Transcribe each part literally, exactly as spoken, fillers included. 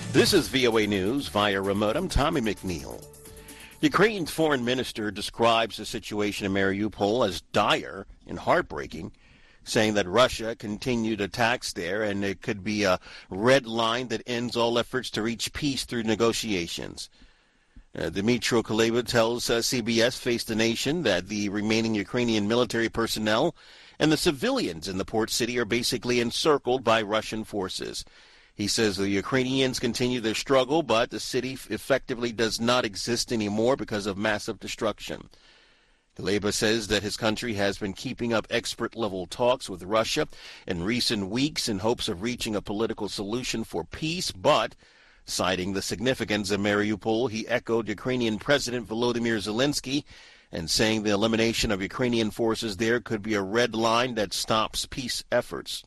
This is V O A News via remote. I'm Tommy McNeil. Ukraine's foreign minister describes the situation in Mariupol as dire and heartbreaking, saying that Russia continued attacks there and it could be a red line that ends all efforts to reach peace through negotiations. Uh, Dmytro Kuleba tells uh, C B S Face the Nation that the remaining Ukrainian military personnel and the civilians in the port city are basically encircled by Russian forces. He says the Ukrainians continue their struggle, but the city effectively does not exist anymore because of massive destruction. Kuleba says that his country has been keeping up expert-level talks with Russia in recent weeks in hopes of reaching a political solution for peace, but citing the significance of Mariupol, he echoed Ukrainian President Volodymyr Zelensky and saying the elimination of Ukrainian forces there could be a red line that stops peace efforts.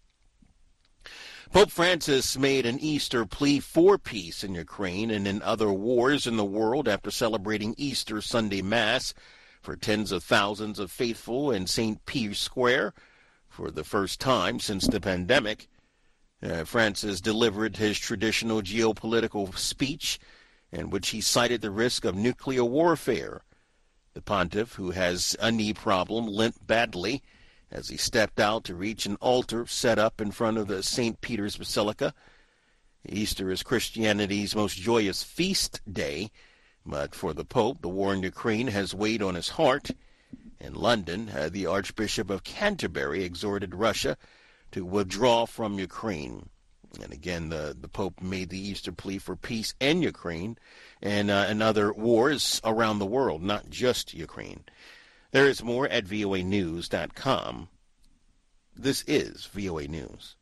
Pope Francis made an Easter plea for peace in Ukraine and in other wars in the world after celebrating Easter Sunday Mass for tens of thousands of faithful in Saint Peter's Square for the first time since the pandemic. Uh, Francis delivered his traditional geopolitical speech in which he cited the risk of nuclear warfare. The pontiff, who has a knee problem, limped badly as he stepped out to reach an altar set up in front of the Saint Peter's Basilica. Easter is Christianity's most joyous feast day, but for the Pope, the war in Ukraine has weighed on his heart. In London, uh, the Archbishop of Canterbury exhorted Russia to withdraw from Ukraine. And again, the, the Pope made the Easter plea for peace in Ukraine and, uh, and other wars around the world, not just Ukraine. There is more at V O A news dot com. This is V O A News.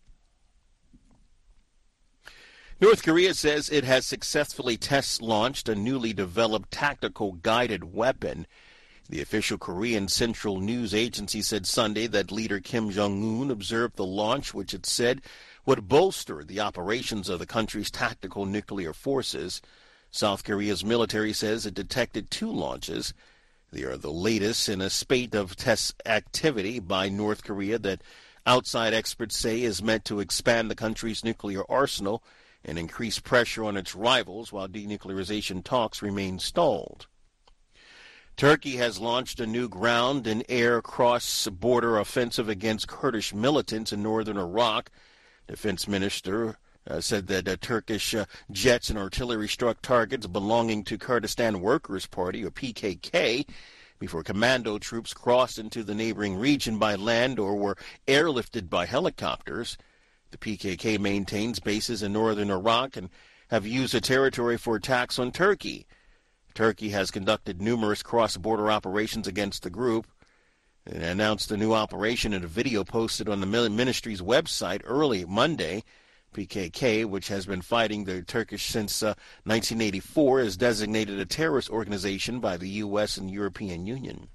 North Korea says it has successfully test-launched a newly developed tactical guided weapon. The official Korean Central News Agency said Sunday that leader Kim Jong-un observed the launch, which it said would bolster the operations of the country's tactical nuclear forces. South Korea's military says it detected two launches. They are the latest in a spate of test activity by North Korea that outside experts say is meant to expand the country's nuclear arsenal and increase pressure on its rivals while denuclearization talks remain stalled. Turkey has launched a new ground and air cross-border offensive against Kurdish militants in northern Iraq. Defense Minister uh, said that uh, Turkish uh, jets and artillery struck targets belonging to Kurdistan Workers' Party, or P K K, before commando troops crossed into the neighboring region by land or were airlifted by helicopters. The P K K maintains bases in northern Iraq and have used the territory for attacks on Turkey. Turkey has conducted numerous cross-border operations against the group. It announced the new operation in a video posted on the ministry's website early Monday. P K K, which has been fighting the Turkish since uh, nineteen eighty-four, is designated a terrorist organization by the U S and European Union.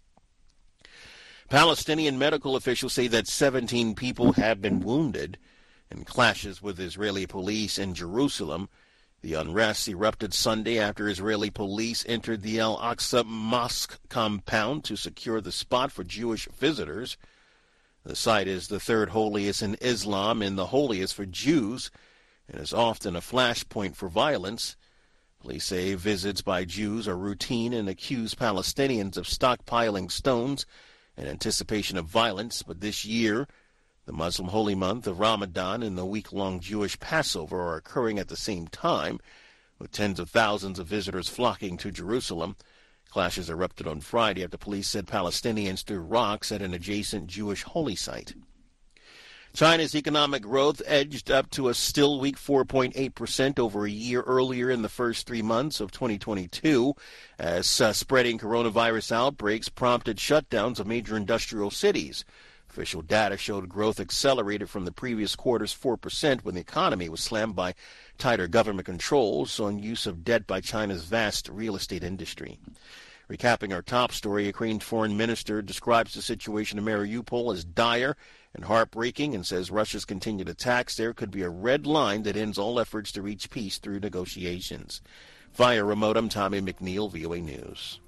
Palestinian medical officials say that seventeen people have been wounded in clashes with Israeli police in Jerusalem. The unrest erupted Sunday after Israeli police entered the Al-Aqsa Mosque compound to secure the spot for Jewish visitors. The site is the third holiest in Islam and the holiest for Jews, and is often a flashpoint for violence. Police say visits by Jews are routine and accuse Palestinians of stockpiling stones in anticipation of violence, but this year, the Muslim holy month of Ramadan and the week-long Jewish Passover are occurring at the same time, with tens of thousands of visitors flocking to Jerusalem. Clashes erupted on Friday after police said Palestinians threw rocks at an adjacent Jewish holy site. China's economic growth edged up to a still weak four point eight percent over a year earlier in the first three months of twenty twenty-two, as uh, spreading coronavirus outbreaks prompted shutdowns of major industrial cities. Official data showed growth accelerated from the previous quarter's four percent when the economy was slammed by tighter government controls on use of debt by China's vast real estate industry. Recapping our top story, Ukraine's foreign minister describes the situation in Mariupol as dire and heartbreaking and says Russia's continued attacks there could be a red line that ends all efforts to reach peace through negotiations. Via remote, I'm Tommy McNeil, V O A News.